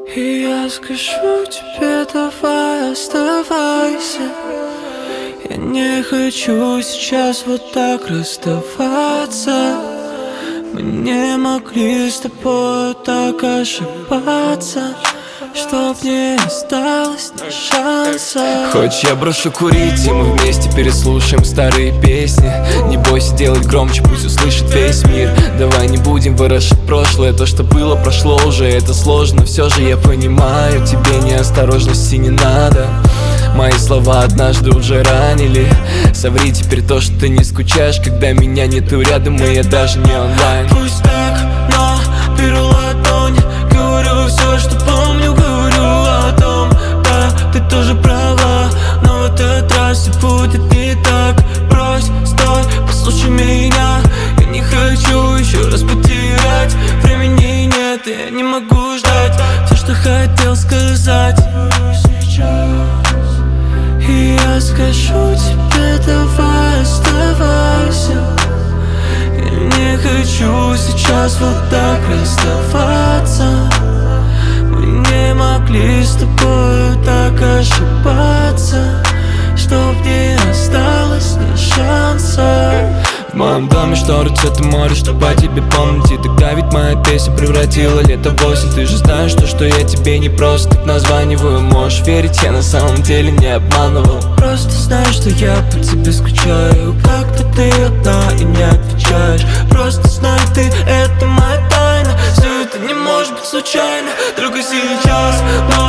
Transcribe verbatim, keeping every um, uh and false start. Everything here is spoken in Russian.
И я скажу тебе, давай оставайся. Я не хочу сейчас вот так расставаться. Мы не могли с тобой так ошибаться, чтоб не осталось ни шанса. Хочешь, я брошу курить, и мы вместе переслушаем старые песни. Не бойся делать громче, пусть услышит весь мир. Давай не будем ворошить прошлое, то, что было, прошло уже. Это сложно, все же я понимаю, тебе неосторожности не надо. Мои слова однажды уже ранили. Соври теперь то, что ты не скучаешь, когда меня нету рядом, и я даже не онлайн. Пусть так, но беру ладонь, говорю все, что помню, говорю о том. Да, ты тоже права, но в этот раз все будет не так. Брось, стой, послушай меня. Я не хочу еще раз потерять. Времени нет, я не могу ждать. Все, что хотел сказать сейчас. И я скажу тебе, давай оставайся. Я не хочу сейчас вот так расставаться. Мы не могли с тобой так ошибаться, чтоб не осталось ни шанса. В моем доме шторы цвета моря, чтобы о тебе помнить. И тогда ведь моя песня превратила лето в осень. Ты же знаешь, что, что я тебе не просто так названиваю. Можешь верить, я на самом деле не обманывал. Просто знай, что я по тебе скучаю. Как-то ты одна и не отвечаешь. Просто знай, ты — это моя тайна. Все это не может быть случайно. Только сейчас, но